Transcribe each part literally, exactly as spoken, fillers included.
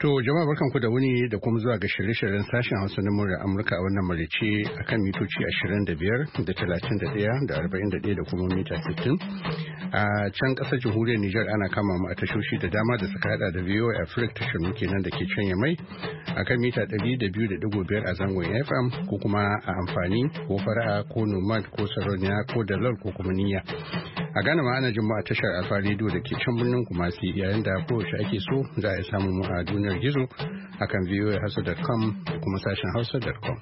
To jama'a barkanku da wuni da kuma zuwa ga shirye-shiryen sashen Hausa na muryar Amurka a wannan marice akan mitoci ashirin da biyar da talatin da ɗaya da arba'in da ɗaya da kuma mita sittin. A can ƙasar jamhuriyar Nijar ana kama mu a tashoshi da dama da suka hada da V O A Africa tashar muke nan da ke can Yamai akan mita ɗari da biyu da ɗigo biyar a zangon F M ko kuma a amfani ko fara'a ko nomad ko sarauniya ko dalal ko kuma niyya. A Ghana ma ana jin mu a tashar Alfa Radio da ke can birnin Kumasi yayin da kowace ake so za a samu mu a duniyar gizo akan v o a hausa dot com da kuma sashen hausa dot com.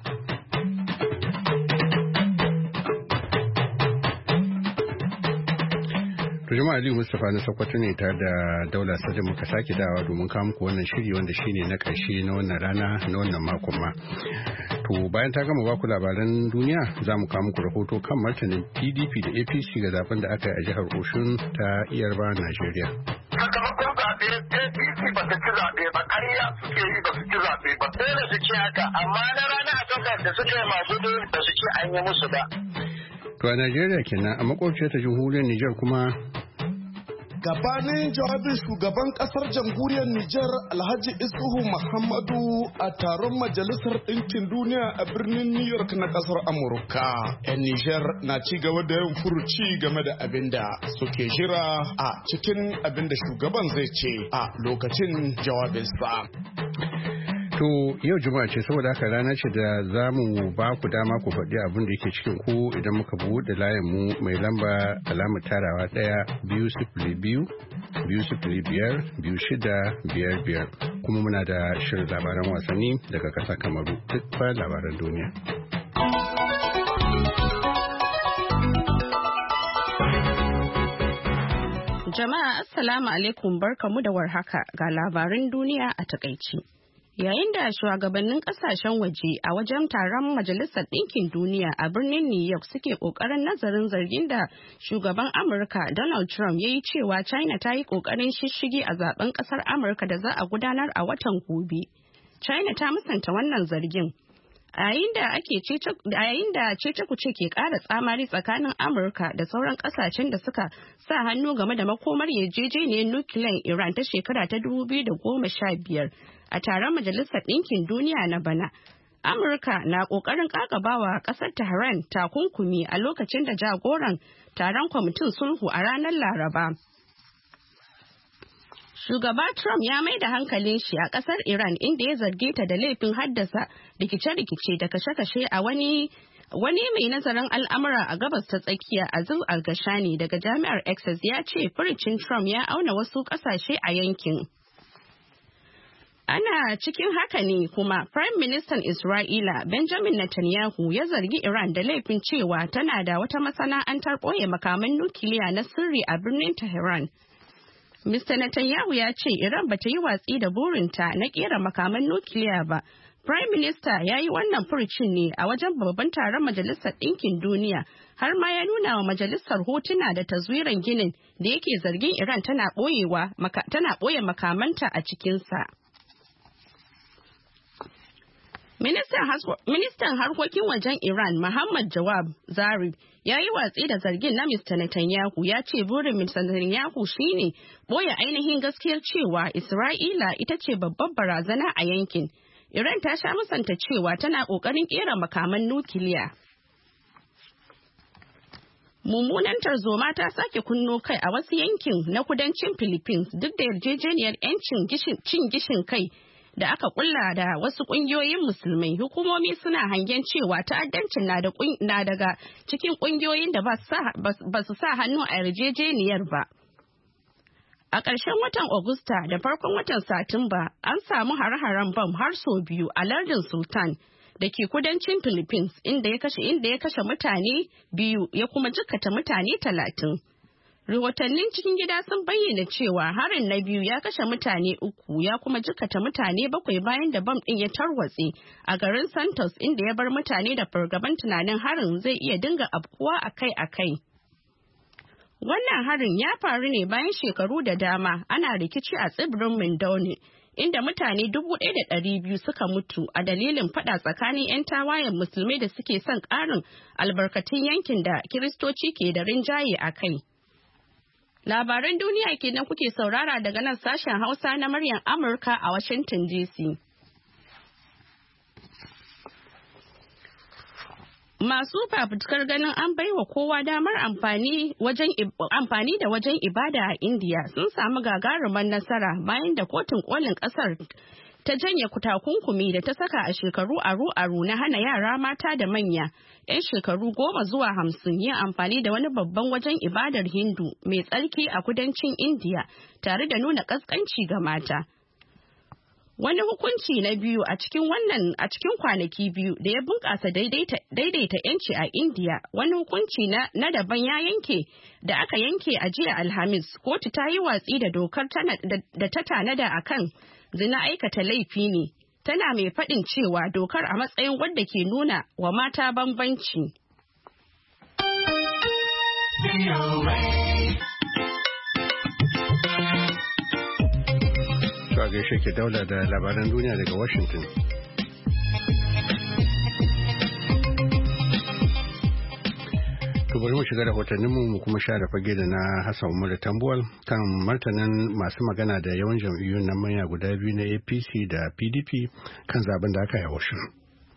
To jama'a Aliyu Mustapha na Sokoto ne tare da Daula Sajin muka sake dawa domin kawo muku wannan shiri wanda shine na ƙarshe na wannan rana na wannan makon ma. To bayan ta gama baku labaran duniya za mu kawo muku rahoto kan martanin P D P da A P C ga zaben da aka yi a jihar Oshun ta Iyarba, Najeriya. Sakamakon zaɓe A P C ba ta ci zaɓe ba, ƙarya suke yi ba su ci zaɓe ba. Dole su ci haka, amma na ranar Asabar da suke masu dole ba su ci an yi musu ba. To a Najeriya kenan, a makwabciyar ta jamhuriyar Nijar kuma gabanin jawabin shugaban kasar jamhuriyar Nijar Alhaji Isuhu Muhammadu a taron Majalisar Ɗinkin Duniya a birnin New York na kasar Amurka. 'Yan Nijar na ci gaba da yin furuci game da abin da suke jira a cikin abin da shugaban zai ce a lokacin jawabinsa. To yau Juma'a ce saboda haka rana ce da za mu ba ku dama ku faɗi abin da yake cikin ku idan muka buɗe layin mu mai lamba alamar tarawa ɗaya biyu sifili biyu biyu sifili biyar biyu shida biyar biyar kuma muna da shirin labaran wasanni daga ƙasar Kamaru duk bayan labaran duniya. Jama'a assalamu alaikum barkamu da warhaka ga labaran duniya a takaici. Yayin da shugabannin kasashen waje a wajen taron Majalisar Ɗinkin Duniya a birnin New York suke ƙoƙarin nazarin zargin da shugaban Amurka Donald Trump ya yi cewa China ta yi ƙoƙarin shishigi a zaben ƙasar Amurka da za a gudanar a watan gobe. China ta musanta wannan zargin. A yayin da cece-kuce ke ƙara tsamari tsakanin Amurka da sauran ƙasashen da suka sa hannu game da makomar yarjejeniyar nukiliyan Iran ta shekara ta dubu biyu da goma sha biyar a taron Majalisar Ɗinkin Duniya na bana. Amurka na ƙoƙarin ƙaƙabawa ƙasar Tehran takunkumi a lokacin da jagoran taron kwamitin sulhu a ranar Laraba. Shugaba Trump ya mai da hankalin shi a kasar Iran inda ya zarge ta da laifin haddasa rikice-rikice da kashe-kashe a wani wani mai nazarin al'amura a gabas ta tsakiya Azul Al-Gashani daga Jami'ar Essex ya ce furicin Trump ya auna wasu kasashe a yankin. Ana cikin haka ne kuma Prime Minister Isra'ila Benjamin Netanyahu ya zargi Iran da laifin cewa tana da wata masana'antar ɓoye makaman nukiliya na sirri a birnin Tehran. Mister Netanyahu ya ce Iran ba ta yi watsi da burinta na kera makaman nukiliya ba. Prime Minister ya yi wannan furucin ne a wajen babban taron Majalisar Ɗinkin Duniya har ma ya nuna wa majalisar hotuna da taswiran ginin da yake zargin Iran tana ɓoyewa tana ɓoye makamanta a cikinsa. Ministan harkokin wajen Iran Muhammad Jawad Zarif ya yi watsi da zargin na Mister Netanyahu ya ce burin Mister Netanyahu shine boye ainihin gaskiyar cewa Isra'ila ita ce babbar barazana a yankin. Iran ta sha musanta cewa tana ƙoƙarin ƙera makaman nukiliya. Mummunan tarzoma ta sake kunno kai a wasu yankin na kudancin Philippines duk da yarjejeniyar 'yancin cin gishin kai da aka kulla da wasu kungiyoyin musulmai. Hukumomi suna hangen cewa ta'addancin na daga cikin kungiyoyin da ba su sa hannu a yarjejeniyar ba. A ƙarshen watan Agusta da farkon watan Satumba an samu hare-haren bam har sau biyu a lardin Sultan da ke kudancin Philippines inda ya kashe inda ya kashe mutane biyu ya kuma jikkata mutane talatin. Rahotannin cikin gida sun bayyana cewa harin na biyu ya kashe mutane uku ya kuma jikkata mutane bakwai bayan da bam ɗin ya tarwatse a garin Santos inda ya bar mutane da fargaban tunanin harin zai iya dinga afkuwa akai-akai. Wannan harin ya faru ne bayan shekaru da dama ana rikici a tsibirin Mindoni inda mutane dubu ɗaya da ɗari biyu suka mutu a dalilin faɗa tsakanin 'yan tawayen musulmai da suke son ƙarin albarkatun yankin da Kiristoci ke da rinjaye a kai. Labaran duniya kenan kuke saurara daga nan sashen Hausa na muryar Amurka a Washington D C. Masu fafutukar ganin an baiwa kowa damar amfani wajen amfani da wajen ibada a India sun samu gagarumar nasara bayan da kotun kolin kasar ta janye takunkumi da ta saka a shekaru aru-aru na hana yara mata da manya 'yan shekaru goma zuwa hamsin yin amfani da wani babban wajen ibadar Hindu mai tsarki a kudancin India tare da nuna kaskanci ga mata. Wani hukunci na biyu a cikin wannan a cikin kwanaki biyu da ya bunƙasa daidaita yanci a India, wani hukunci na, na daban ya yanke da aka yanke a jiya Alhamis. Kotu ta yi watsi da dokar da ta tanada akan zina aikata laifi ne, tana mai faɗin cewa dokar a matsayin wadda ke nuna wa mata bambanci. a gaishe ke daula da labaran duniya daga Washington. To bari mu shiga da hotonninmu mu kuma share fage da na Hassan Umar Tambuwal kan martanin masu magana da yawan jam'iyyun na manya guda biyu na A P C da P D P kan zaben da aka yi a Washington.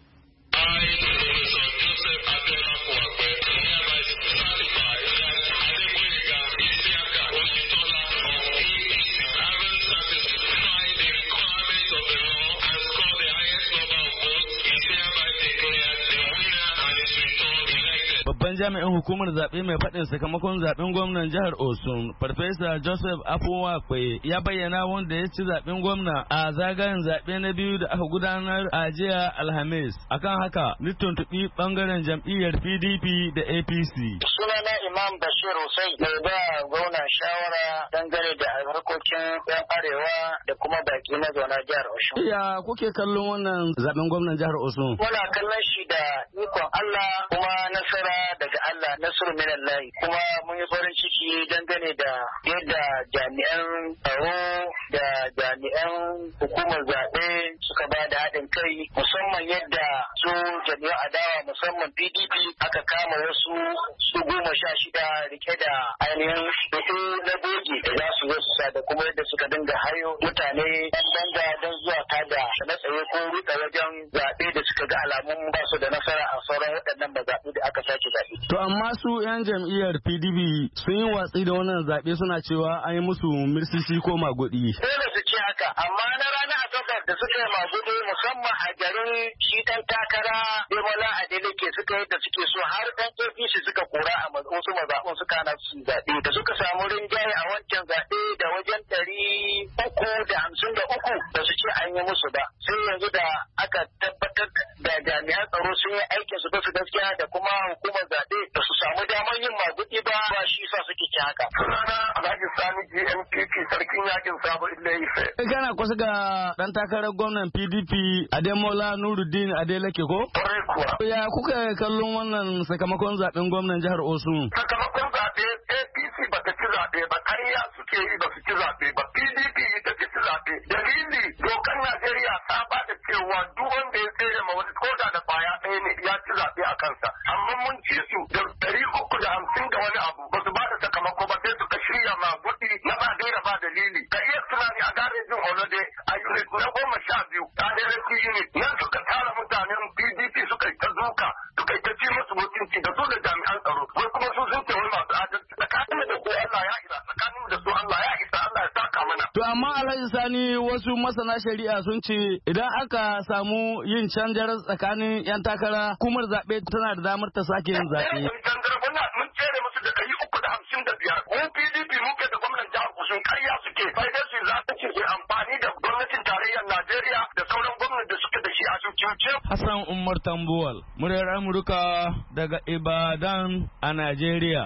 Babban jami'in hukumar zaɓe mai faɗin sakamakon zaɓen gwamnan jihar Osun, Farfesa Joseph Afuwakwe ya bayyana wanda ya ci zaɓen gwamna a zagayen zaɓe na biyu da aka gudanar a jiya Alhamis. Akan haka, ni tuntuɓi ɓangaren jam'iyyar P D P da A P C. Sunana Imam Bashir Hussein mai ba gwamnan shawara dangane da harkokin yan arewa da kuma baki na zauna jihar Osun. Ya kuke kallon wannan zaɓen gwamnan jihar Osun? Muna kallon shi da ikon Allah kuma nasara daga Allah, Nasiru minallahi, kuma mun yi farin ciki dangane da yadda jami'an tsaro da jami'an hukumar zaɓe suka ba da haɗin kai, musamman yadda su jami'an adawa musamman P D P aka kama wasu su goma sha shida rike da ainihin hudu na boge da za su zo su sa da kuma yadda suka dinga hayo mutane ɗan danga don zuwa tada na tsaye ko rika wajen zaɓe da suka ga alamun ba su da nasara a sauran waɗannan mazaɓu da aka sake zaɓe. To amma su 'yan jam'iyyar P D P sun yi watsi da wannan zaɓe suna cewa an yi musu mirsisi ko magudi. Dole su ce haka, amma na ranar Asabar da suka yi magudi musamman a garin shi ɗan takara Demola Adeleke suka yi da suke so har ɗan A P C suka kora a wasu mazaɓun suka hana su zaɓe da suka samu rinjaye a wancan zaɓe da wajen ɗari uku da hamsin da uku da su ce an yi musu ba. Sai yanzu da aka tabbatar da jami'an tsaro sun yi aikin su su gaskiya da kuma hukumar zaɓe da su samu damar yin magudi ba ba shi sa suke ci haka. Sunana Alhaji Sani G M P P sarkin yakin Sabo Ile Ife. Kana kusa ga ɗan takarar gwamnan P D P Ademola Nuruddin Adeleke ko? Kwarai kuwa. Ya kuka kallon wannan sakamakon zaɓen gwamnan jihar Osun? Sakamakon zaɓe A P C ba ta ci zaɓe ba, ƙarya suke yi ba su ci zaɓe ba, P D P ita ci zaɓe. Dalili dokar Najeriya ta ba da cewa duk wanda ya tsere ma wani koda da kwaya ɗaya ne ya ci zaɓe a kansa. Amma mun ci su da ɗari uku da hamsin da wani abu ba su ba da sakamako ba sai suka shirya ma kuɗi na ba gaira ba dalili. Ka iya tunani a garejin Olode a unit na goma sha biyu a Dereki unit nan suka tara mutanen P D P suka yi ta zuka suka yi ta ci musu mutunci da su da jami'an tsaro. Wai kuma su sun ce wai masu adalci tsakanin da su Allah ya isa tsakanin da su Allah ya isa Allah ya saka mana. To amma Alhaji Sani wasu masana shari'a sun ce idan aka samu yin canjar tsakanin 'yan takara hukumar zaɓe tana da damar ta sake yin zaɓe. Mun tsere musu da ɗari uku da hamsin da biyar. Mu P D P muke da gwamnan jihar Kusun karya suke. Bai dai su zaɓe ce su amfani da gwamnatin tarayyar Najeriya da sauran gwamnati da suke da shi a cuce. Hassan Umar Tambuwal, muryar Amurka daga Ibadan a Najeriya.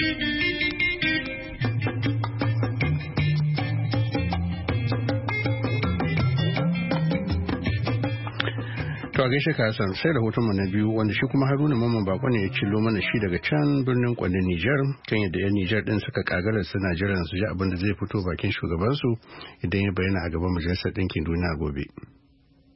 To a gaishe ka Hassan, sai rahotonmu na biyu wanda shi kuma Haruna Mamman Bako ne ya cillo mana shi daga can birnin Kwanne Nijar kan yadda 'yan Nijar din suka kagara suna jiran su ji abin da zai fito bakin shugabansu idan ya bayyana a gaban Majalisar Ɗinkin Duniya gobe.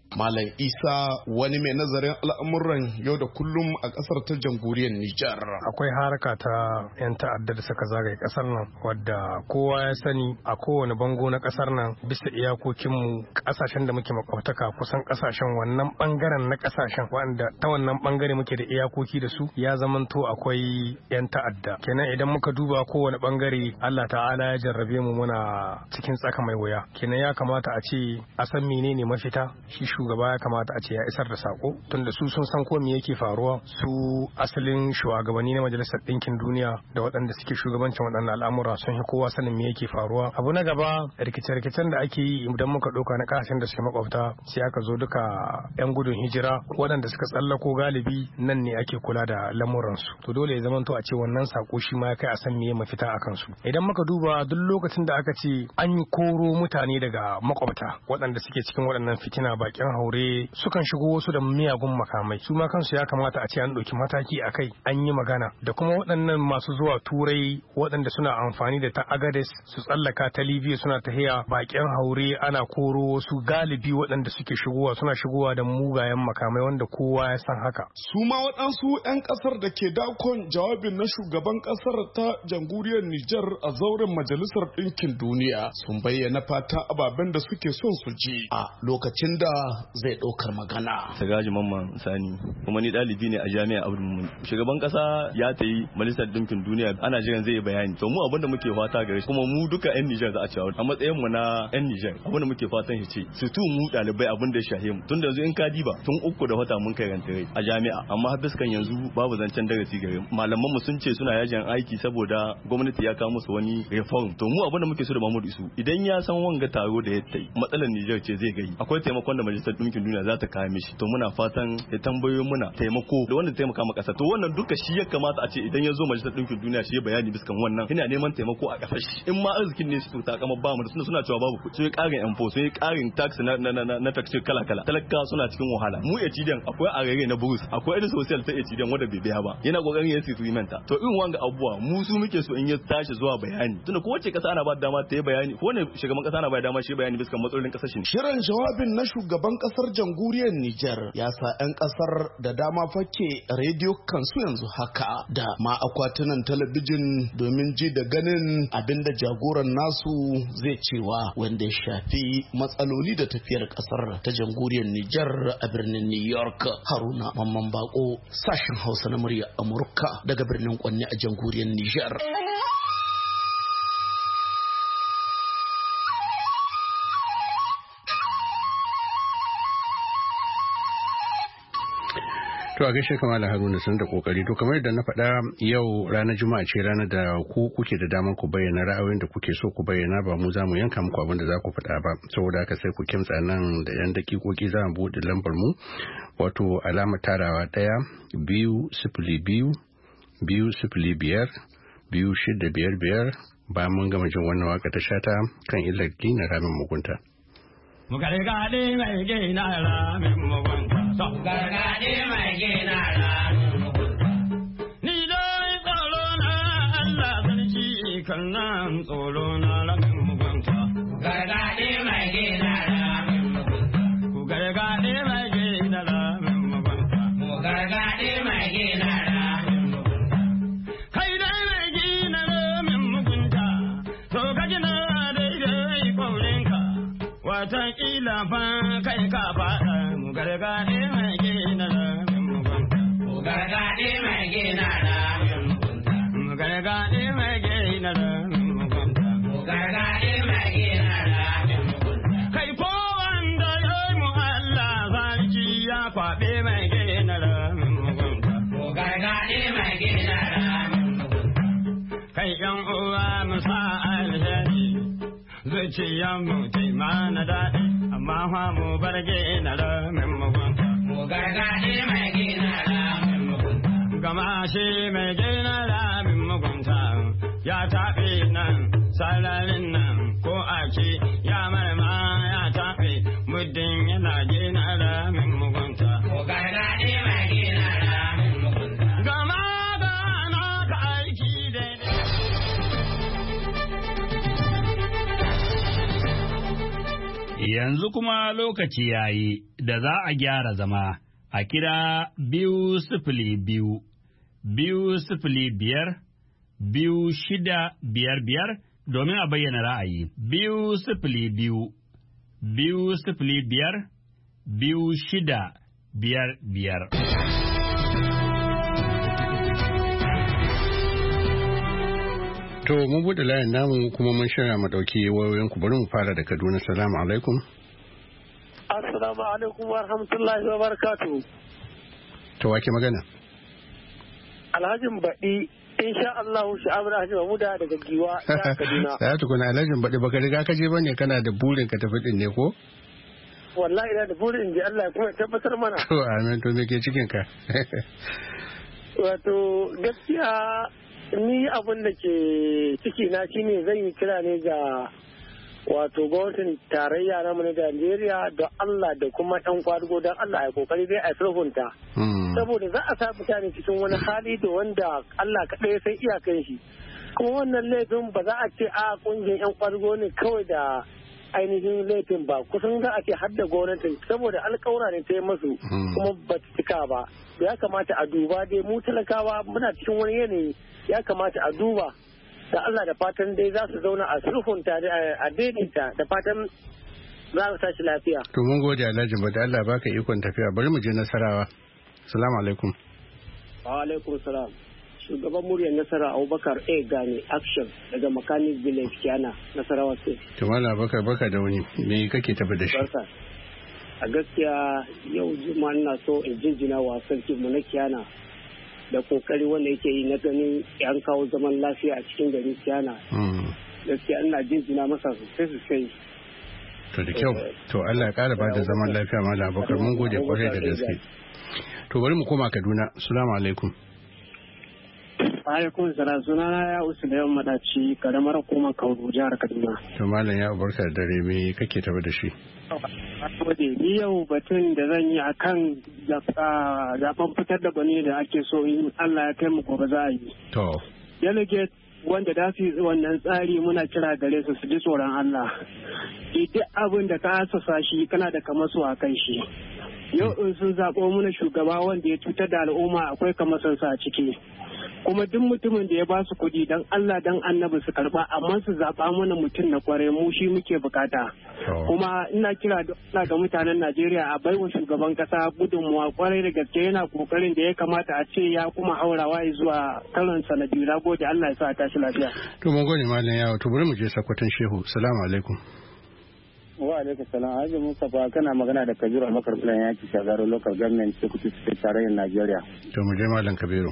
Malam Isa wani mai nazarin al'amuran yau da kullum a ƙasar ta jamhuriyar Nijar. Akwai haraka ta 'yan ta'adda da suka zagaye ƙasar nan wadda kowa ya sani a kowane bango na ƙasar nan bisa iyakokinmu ƙasashen da muke makwabtaka kusan ƙasashen wannan ɓangaren na ƙasashen wanda ta wannan ɓangare muke da iyakoki da su ya zamanto akwai 'yan ta'adda. Kenan idan muka duba kowane ɓangare Allah ta'ala ya jarrabe mu muna cikin tsaka mai wuya. Kenan ya kamata a ce a san menene mafita shi shugaba ya kamata a ce ya isar da sako tunda su sun san ko me yake faruwa su asalin shugabanni na majalisar ɗinkin duniya da waɗanda suke shugabancin waɗannan al'amura sun yi kowa sanin me yake faruwa. Abu na gaba rikice-rikicen da ake yi idan muka ɗauka na ƙasashen da suke makwabta sai aka zo duka 'yan gudun hijira waɗanda suka tsallako galibi nan ne ake kula da lamuransu to dole ya zamanto a ce wannan sako shi ma ya kai a san me mafita a kansu. Idan muka duba duk lokacin da aka ce an yi koro mutane daga makwabta waɗanda suke cikin waɗannan fitina bakin haure sukan shigo wasu da miyagun makamai su ma kansu ya kamata a ce an ɗauki mataki a kai an yi magana da kuma waɗannan masu zuwa turai waɗanda suna amfani da ta agades su tsallaka ta libya suna tahiya bakin haure ana koro wasu galibi waɗanda suke shigowa suna shigowa da mugayen makamai wanda kowa ya san haka. Su ma waɗansu 'yan ƙasar da ke dakon jawabin na shugaban ƙasar ta jamhuriyar Nijar a zauren majalisar ɗinkin duniya sun bayyana fata ababen da suke son su ji a lokacin da zai ɗaukar magana. Sagaji Mamman Sani kuma ni ɗalibi ne a jami'a Abdul Mumin. Shugaban ƙasa ya ta yi majalisar ɗinkin duniya ana jiran zai yi bayani. To mu abin da muke fata gare shi kuma mu duka 'yan Nijar za a cewa a matsayin mu na 'yan Nijar abin da muke fatan shi ce su tu mu ɗalibai abin da ya shahe mu tun da yanzu in ka diba tun uku da wata mun kai rantare a jami'a amma har biskan yanzu babu zancen darasi gare mu. Malaman mu sun ce suna yajin aiki saboda gwamnati ya kawo musu wani reform. To mu abin da muke so da Mahmud Isu idan ya san wanga taro da ya tai matsalar Nijar ce zai gai akwai taimakon da majalisar ɗinkin duniya za ta kawo mishi to muna fatan ya tambayo muna taimako da wanda taimaka ma ƙasa to wannan duka shi ya kamata a ce idan ya zo majalisar ɗinkin duniya shi ya bayani biskan wannan ina neman taimako a ƙasar shi in ma arzikin ne su ta kama ba mu da suna cewa babu kuɗi sai ƙarin info sai ƙarin tax na na na na tax kala kala talaka suna cikin wahala mu etidiyan akwai arere na burus akwai irin social ta etidiyan wanda bai biya ba yana kokarin ya su menta to in wanga abuwa mu su muke so in ya tashi zuwa bayani tunda kowace ƙasa ana ba da dama ta yi bayani ko ne shugaban ƙasa ana ba da dama shi bayani biskan matsalolin ƙasar shi shirin jawabin na shugaban ƙasar jamhuriyar Nijar ya sa 'yan ƙasar da dama fake rediyo kansu yanzu haka da ma akwatunan talabijin domin ji da ganin abinda jagoran nasu zai cewa wanda ya shafi matsaloli da tafiyar ƙasar ta jamhuriyar Nijar a birnin New York. Haruna Mamman Bako, sashen Hausa na murya Amurka daga birnin Kwanne a jamhuriyar Nijar. To a gaishe kamar Haruna sun da kokari to kamar da na faɗa yau ranar Juma'a ce ranar da ku kuke da damar ku bayyana ra'ayoyin da kuke so ku bayyana ba mu za mu yanka muku abin da za ku faɗa ba saboda haka sai ku kimtsa nan da yan dakikoki za mu buɗe lambar mu wato alama tarawa ɗaya biyu sifili biyu biyu sifili biyar biyu shida biyar biyar ba mun gama jin wannan waka ta shata kan illar gina ramin mugunta. Mugargaɗe mai gina ramin mugunta. Gargaɗe mai gina ramin mugunta. Ni dai tsoro na Allah sarki kan nan tsoro na ramin mugunta. Gargaɗe mai gina ramin mugunta. Ku gargaɗe mai gina ramin mugunta. Mu gargaɗe mai gina ramin mugunta. Kai dai mai gina ramin mugunta. To ka gina daidai kwaurinka. Wataƙila fa kai ka faɗa mu gargaɗe mai gina ramin mugunta. Mu gargaɗe mai gina ramin mugunta. Mu gargaɗe mai gina ramin mugunta. Mu gargaɗe mai gina ramin mugunta. Kai ko wanda ya yi mu Allah sarki ya kwaɓe mai gina ramin mugunta. Mu gargaɗe mai gina ramin mugunta. Kai ƴan uwa mu sa alheri. Zuciyan mu taimana daɗi, amma fa mu bar gina ramin mugunta. Mu gargaɗe mai gina ramin mugunta. Gama shi mai gina ramin mugunta ya taɓe nan sararin nan ko ake ya marma ya taɓe muddin yana gina ramin mugunta. Mu gargaɗe mai gina ramin mugunta. Gama da na ka aiki daidai. Yanzu kuma lokaci ya yi da za a gyara zama a kira biyu sifili biyu, biyu sifili biyar, biyu shida biyar biyar domin a bayyana ra'ayi. Biyu sifili biyu, biyu sifili biyar, biyu shida biyar biyar. To mun buɗe layin namu kuma mun shirya mu ɗauki wayoyin ku bari mu fara da Kaduna. Salamu alaikum. Assalamu alaikum wa rahmatullahi wa barakatuh. To wake magana? Alhajin baɗi insha Allah sha'abar Alhaji Mahmuda daga Giwa ta Kaduna. Ya tukuna Alhajin baɗi baka riga ka je bane kana da burin ka tafi din ne ko? Wallahi ina da burin in ji Allah ya kuma tabbatar mana. To amin to me ke cikin ka? Wato gaskiya ni abin da ke ciki na shine zan yi kira ne ga wato gwamnatin tarayya na mu na Najeriya da Allah da kuma ɗan kwadugo don Allah ya kokari dai a sulhunta. Saboda za a sa mutane cikin wani hali da wanda Allah kaɗai sai iyakan shi. Kuma wannan laifin ba za a ce a ƙungiyar 'yan kwadugo ne kawai da ainihin laifin ba, kusan za a ce har da gwamnatin saboda alƙawura ne ta yi masu kuma ba ta cika ba. Ya kamata a duba dai mu talakawa muna cikin wani yanayi, ya kamata a duba da Allah da fatan dai za su zauna a sulhunta a daidaita da fatan za su tashi lafiya. To mun gode Alhaji ba da Allah baka ikon tafiya, bari mu je Nasarawa. Assalamu alaikum. Wa alaikum salam. Shugaban muryar Nasara Abubakar A Gane Action daga Mechanic Village Kiana Nasarawa State. To Malam Abubakar baka da wani me kake tafi da shi? Barka. A gaskiya yau juma'a ina so in jinjina wa sarki mu na Kiana da kokari wanda yake yi na ganin yan kawo zaman lafiya a cikin garin Kiana. Gaskiya ina jinjina masa sosai sosai. To da kyau, to Allah ya kara bada zaman lafiya Malam Abubakar, mun gode kwarai da gaske. To bari mu koma Kaduna. Assalamu alaikum. Alaikum salam, sunana ya usu da yawan madaci karamar hukumar Kauru jihar Kaduna. To Malam ya barka da dare, me kake tafi da shi? Ni yau batun da zan yi akan zaben fitar da gwani da ake so in Allah ya kai mu gobe za a yi. To. Delegate wanda da su wannan tsari muna kira gare su su ji tsoron Allah. Duk abin da ka asasa shi kana da kamaso a kan shi. Yau in sun zaɓo mana shugaba wanda ya cutar da al'umma akwai kamasansa a ciki. Kuma duk mutumin da ya ba su kuɗi don Allah don annabi su karɓa amma su zaɓa mana mutum na kware mu shi muke bukata. Kuma ina kira da ga mutanen Najeriya a baiwa shugaban kasa gudunmuwa kwarai da gaske yana kokarin da ya kamata a ce ya kuma haurawa zuwa karon sa na biyu. Na gode, Allah ya sa tashi lafiya. To mun gode Malam Yawo, to bari mu je Sokoton Shehu. Assalamu alaikum. Wa alaikum salam. Haji Mustapha kana magana da Kabiru Abubakar Bulan yaki Shagaro Local Government Sokoto State tarayyar Najeriya. To mu je Malam Kabiru.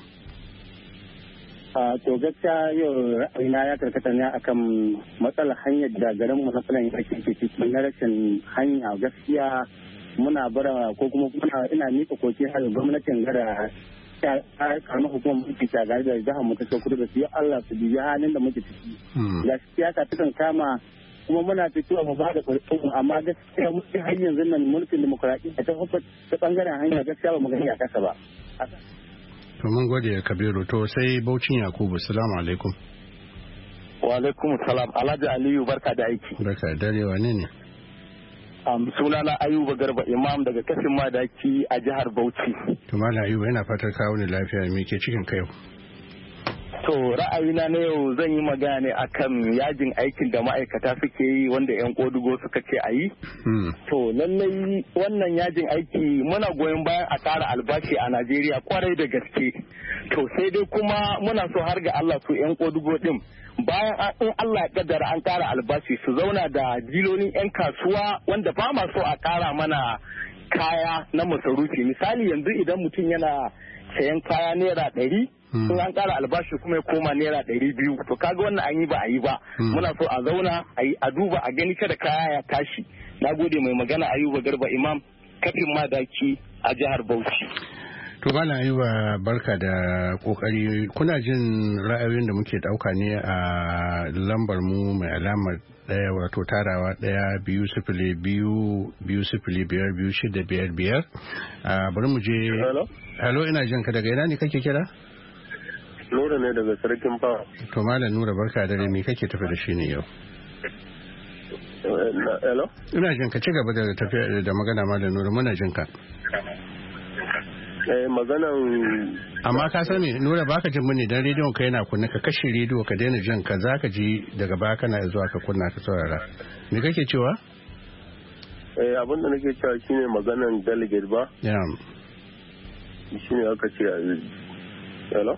To gaskiya yau ra'ayina ya karkata ne akan matsalar hanyar da garin mu na Fulani yake ciki na rashin hanya. Gaskiya muna bara ko kuma muna ina mika koke har gwamnatin gara ta karama hukumar mulki ta gari da jihar mu ta Sokoto da su yi Allah su biya halin da muke ciki. Gaskiya ta tukan kama kuma muna fitowa mu ba da ƙwarƙwarmu amma gaskiya muke har yanzu nan mulkin demokuraɗiyya ta hukumar ta ɓangaren hanya gaskiya ba mu gani a kasa ba. To mun gode Kabiru, to sai Baucin Yakubu. Assalamu alaikum. Wa alaikum salam. Alhaji Aliyu barka da aiki. Barka da dare, wane ne? Um, sunana Ayuba Garba Imam daga kafin madaki a jihar Bauchi. To Malam Ayuba yana fatar kawo ne lafiya, me ke cikin kai? To ra'ayina na yau zan yi magana ne akan yajin aikin da ma'aikata suke yi wanda 'yan kodugo suka ce a yi. To lallai wannan yajin aiki muna goyon bayan a ƙara albashi a Najeriya kwarai da gaske. To sai dai kuma muna so har ga Allah su 'yan kodugo din bayan in Allah ya kaddara an ƙara albashi su zauna da dilolin 'yan kasuwa wanda ba ma so a ƙara mana kaya na masarufi. Misali yanzu idan mutum yana sayan kaya naira ɗari sun an kara albashi kuma ya koma naira ɗari biyu to kaga wannan an yi ba a yi ba muna so a zauna a duba a gani kada kaya ya tashi. Na gode. Mai magana Ayuba Garba Imam kafin madaki a jihar Bauchi. To Malam Ayuba barka da kokari. Kuna jin ra'ayoyin da muke dauka ne a lambar mu mai alamar daya wato tarawa daya biyu sifili biyu biyu sifili biyar biyu shida biyar biyar. Bari mu je. Hello, ina jin ka daga ina ne kake kira? Nura ne daga Sarkin Fawa. To Malam Nura barka da me kake tafi da shi ne yau? hello ina jin ka ci gaba da tafiya da magana malam Nura muna jin ka eh maganan amma ka sani Nura baka jin muni dan rediyon ka yana kunna ka kashe rediyo ka daina jin ka zaka ji daga baya kana zuwa ka kunna ka saurara me kake cewa eh abin da nake cewa shine maganan delegate ba yeah shine aka ce hello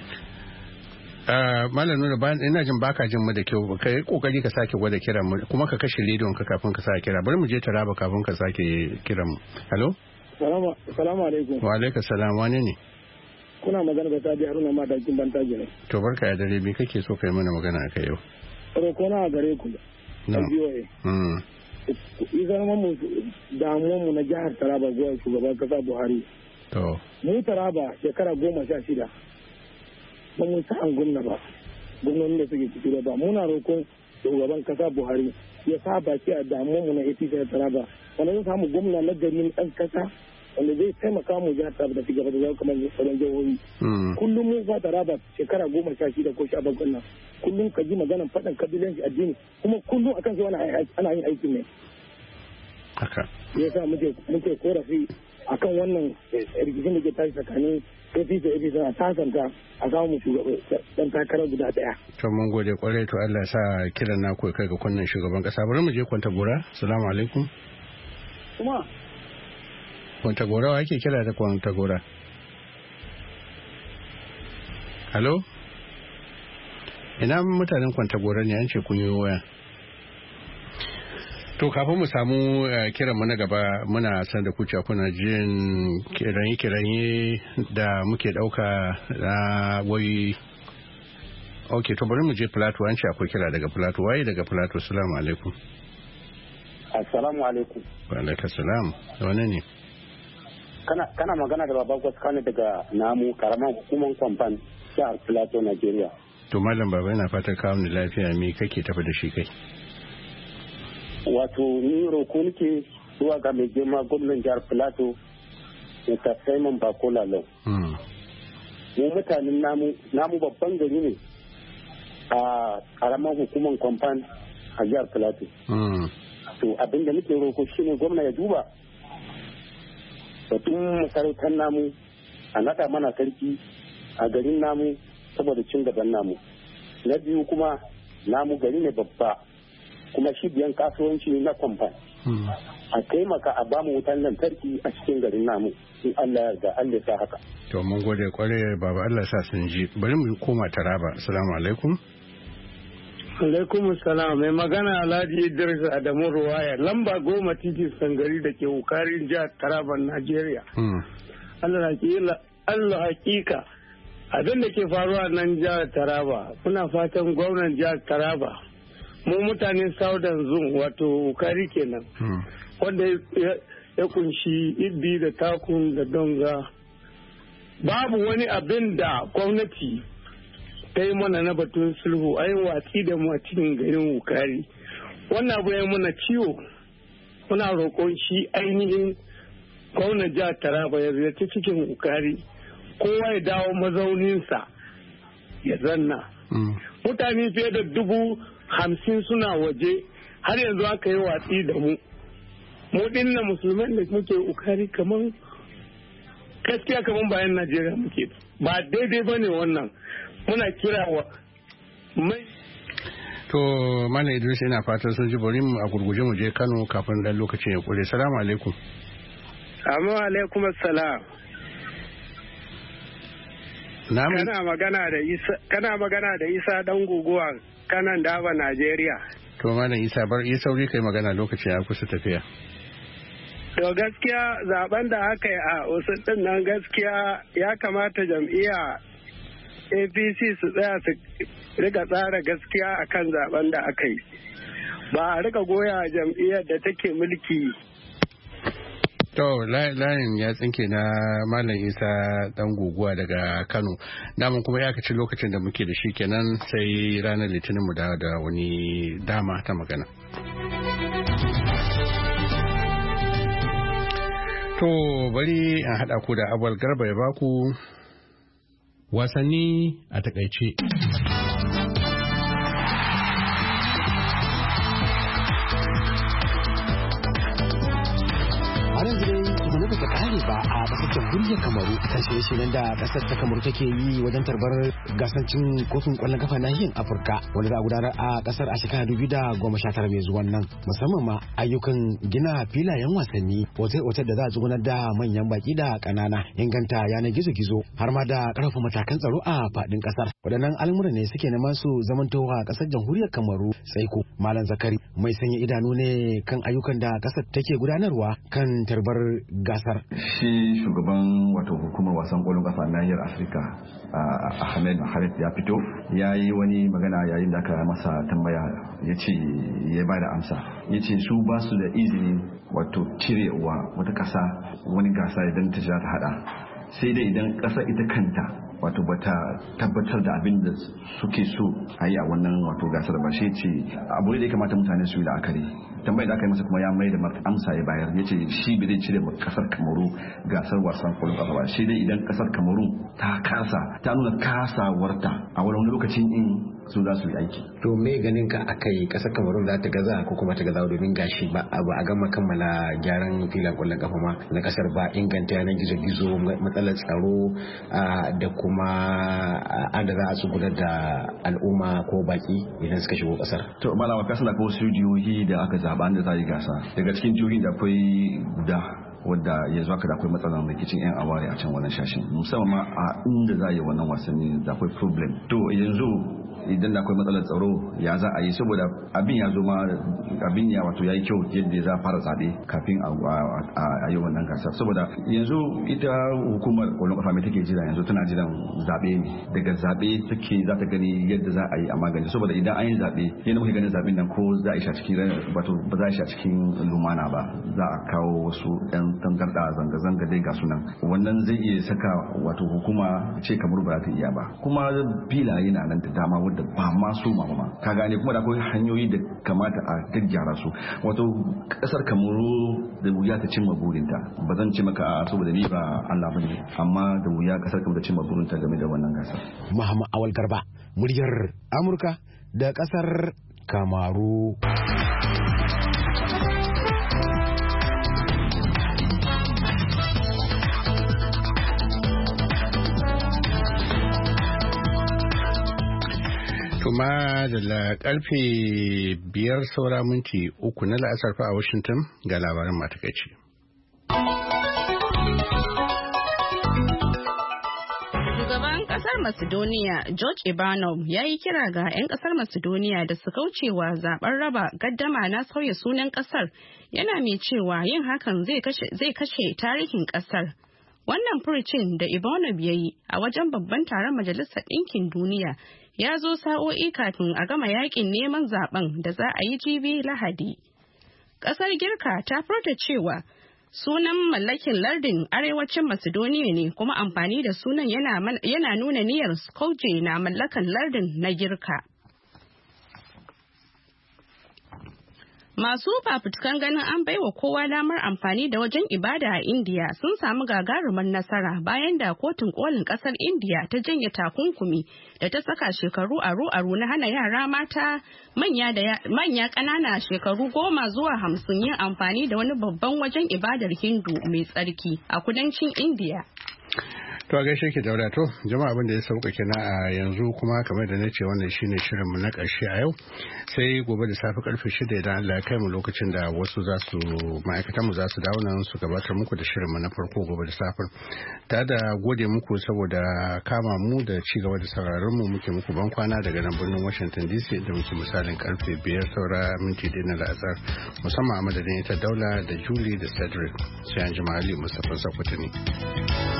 Uh, Malam Nura ba ina jin baka jin mu da kyau ka yi kokari ka sake gwada kiran mu kuma ka kashe rediyon ka kafin ka sake kira bari mu je Taraba kafin ka sake kiran mu hello salamu salamu alaikum wa alaikum salam wane ne kuna magana da Sadi Haruna ma da kin bantaje ne to barka ya dare me kake so kai mana magana akai yau roko na gare ku no mm idan mu damuwa mu na jihar Taraba zuwa shugaban kasa Buhari to mu Taraba shekara goma sha shida ba mu sa an gwamna ba gwamnonin da suke ciki ba muna roƙon shugaban kasa Buhari ya sa baki a damuwa mu na A P C Taraba wanda zai samu gwamna na garin ɗan kasa wanda zai taimaka mu jihar Taraba da ci gaba da zama kamar sauran jihohi kullum mu fa Taraba shekara goma sha shida ko sha bakwai nan kullum ka ji maganar faɗin kabilanci addini kuma kullum akan sai ana yin aikin ne haka yasa muke muke korafi akan wannan rikicin da ke tashi tsakanin A P C A P C a sasanta a samu shugaban dan takarar guda daya. To mun gode kwarai to Allah ya sa kiran na ku kai ga kunnan shugaban kasa bari mu je kwanta gora. Assalamu alaikum. Kuma kwanta gora wa yake kira da kwanta gora? Hello? Ina mutanen kwanta gora ne an ce kun yi waya. To kafin mu samu kiran mu na gaba muna san da kuce kuna jin kiranye-kiranye da muke dauka na wai ok to bari mu je Plateau an ce akwai kira daga Plateau waye daga Plateau assalamu alaikum assalamu alaikum wa alaikum salam wane ne kana kana magana da baba Gwaskani daga namu karaman hukumar Kwamfan jihar Plateau Nigeria to mallam baba ina fatan kawo ni lafiya me kake tafi da shi kai wato ni roko nake zuwa ga mai girma gwamnan jihar Plateau da ta Simon Bakola Lau. Mu mutanen namu namu babban gari ne a karamar hukumar Kwamfan a jihar Plateau. To abinda nake roko shine gwamna ya duba batun masarautar namu a nada mana sarki a garin namu saboda cin gaban namu. Na biyu kuma namu gari ne babba kuma shi biyan kasuwanci na Kwamfan. A taimaka a bamu wutan lantarki a cikin garin namu in Allah ya Allah sa haka. To mun gode kwarai baba Allah sa sun ji bari mu koma Taraba assalamu alaikum. Alaikum salam mai magana Alhaji Idris Adamu Ruwaya lamba goma titi Sangari da ke Wukarin jihar Taraba Najeriya. Allah hakika Allah hakika abin da ke faruwa nan jihar Taraba muna fatan gwamnan jihar Taraba mu mutanen Southern Zone wato Wukari kenan wanda ya kunshi Ibbi da Takun da Donga babu wani abin da gwamnati ta yi mana na batun sulhu a yin watsi da mu a cikin garin Wukari wannan abu ya mana ciwo muna roƙon shi ainihin gwamnan jihar Taraba ya ziyarci cikin Wukari kowa ya dawo mazauninsa ya zanna mutane fiye da dubu hamsin suna waje har yanzu aka yi watsi da mu mu dinna musulman da muke Wukari kamar gaskiya kamar bayan Najeriya muke ba daidai ba ne wannan muna kira wa mai to mana Idris ina fatan sun ji bari mu a gurguje mu je Kano kafin dan lokacin ya kure assalamu alaikum amma alaikum assalam kana magana da Isa kana magana da Isa dan guguwa kanan daba Najeriya to mana Isa bar yi sauri kai magana lokacin ya kusa tafiya to gaskiya zaben da aka yi a usul din nan gaskiya ya kamata jam'iyya A P C su tsaya su rika tsara gaskiya akan zaben da aka yi ba a rika goya jam'iyyar da take mulki. To layin ya tsinke na Malam Isa dan guguwa daga Kano. Daman kuma ya kaci lokacin da muke da shi kenan sai ranar Litinin mu da da wani dama ta magana. To bari an haɗa ku da Abul Garba ya baku wasanni a takaice. jamhuriyar Kamaru kan shirye-shiryen da kasar ta Kamaru take yi wajen tarbar gasancin kofin kwallon kafa nahiyar Afirka wanda za a gudanar a kasar a shekara dubu da goma sha tara mai zuwan nan, musamman ma ayyukan gina filayen wasanni, otel-otel da za a tsugunar da manyan baki da kanana, inganta yanar gizo-gizo har ma da karfafa matakan tsaro a fadin kasar. Waɗannan al'amuran ne suke neman su zamantowa kasar jamhuriyar Kamaru tsaiko. Malam Zakari mai sanya idanu ne kan ayyukan da kasar take gudanarwa kan tarbar gasar. Shi shugaban wato hukumar wasan kwallon kafa nahiyar Afirka Ahmed Harit ya fito ya yi wani magana yayin da aka masa tambaya, ya ce ya ba da amsa, ya ce su ba su da izini wato cirewa wata kasa wani gasa idan ta ta hada, sai dai idan kasa ita kanta wato bata tabbatar da abin da suke so a yi a wannan wato gasar ba. Shi ce abu da ya kamata mutane su yi la'akari. Tambayar da aka yi masa kuma ya mai da amsa ya bayar, ya ce shi bai zai cire kasar Kamaru gasar wasan kwallon kafa ba, shi dai idan kasar Kamaru ta kasa ta nuna kasawarta a wani lokacin in su za su yi aiki. To me ganin ka akai kasar Kamaru za ta gaza ko kuma ta gaza domin gashi ba a gama kammala gyaran filan kwallon kafa ma na kasar ba, inganta yanar gizo-gizo, matsalar tsaro da kuma an da za a tsugunar da al'umma ko baki idan suka shigo kasar. To malama kasan da ko su jihohi da aka zaba da za yi gasa, daga cikin jihohin da akwai guda wadda yanzu haka da akwai matsalar rikicin yan aware a can wannan shashin, musamman ma a inda za a yi wannan wasanni da akwai problem. To yanzu idan da akwai matsalar tsaro ya za a yi, saboda abin ya zo ma abin ya wato yayi kyau yadda za a fara zabe kafin a yi wannan gasar, saboda yanzu ita hukumar kwallon kafa mai take jira yanzu tana jiran zabe ne, daga zabe take za ta gani yadda za a yi a magani, saboda idan an yi zabe yadda muke ganin zaben nan ko za a yi shi cikin wato ba za a yi shi cikin lumana ba, za a kawo wasu yan tangarda zanga-zanga dai ga sunan, wannan zai iya saka wato hukuma ce kamar ba za ta iya ba. Kuma filaye na nan da dama da ba ma su ma ba ka gane, kuma da akwai hanyoyi da kamata a gyara su. Wato kasar Kamaru da wuya ta cimma burinta, ba zan ce maka saboda ni ba Allah bane, amma da wuya kasar Kamaru ta cimma burinta game da wannan gasar. Muhammad Awal Garba, muryar Amurka da kasar Kamaru. Kuma da karfe biyar saura minti uku na la'asar fa a Washington ga labaran matakaici. Shugaban kasar Macedonia George Ivanov ya yi kira ga 'yan kasar Macedonia da su kaucewa zaben raba gaddama na sauya sunan kasar, yana mai cewa yin hakan zai kashe tarihin kasar. Wannan furucin da Ivanov ya yi a wajen babban taron Majalisar Ɗinkin Duniya ya zo sa'o'i kafin a gama yakin neman zaben da za a yi jibi Lahadi. Ƙasar Girka ta furta cewa sunan mallakin lardin arewacin Macedonia ne, kuma amfani da sunan yana, yana nuna niyyar Skopje na mallakan lardin na Girka. Masu fafutukan ganin an baiwa kowa damar amfani da wajen ibada a Indiya sun samu gagarumar nasara bayan da kotun kolin kasar Indiya ta janye takunkumi da ta saka shekaru aro-aro na hana yara mata manya da manya ƙanana shekaru goma zuwa hamsin yin amfani da wani babban wajen ibadar Hindu mai tsarki a kudancin Indiya. To a gaishe ki daura, to jama'a abin da ya sauka kenan a yanzu, kuma kamar da na ce wannan shine shirin mu na ƙarshe a yau, sai gobe da safe karfe shida idan Allah ya kai mu lokacin da wasu za su ma'aikatan mu za su dawo nan su gabatar muku da shirin mu na farko gobe da safe. Ta da gode muku saboda kama mu da ci gaba da sauraron mu, muke muku ban kwana daga nan birnin Washington D C da muke misalin karfe biyar saura minti ɗaya na la'asar, musamman a madadin ita Daula da Julie da Cedric, sai an jima Ali Mustapha Sakwatani.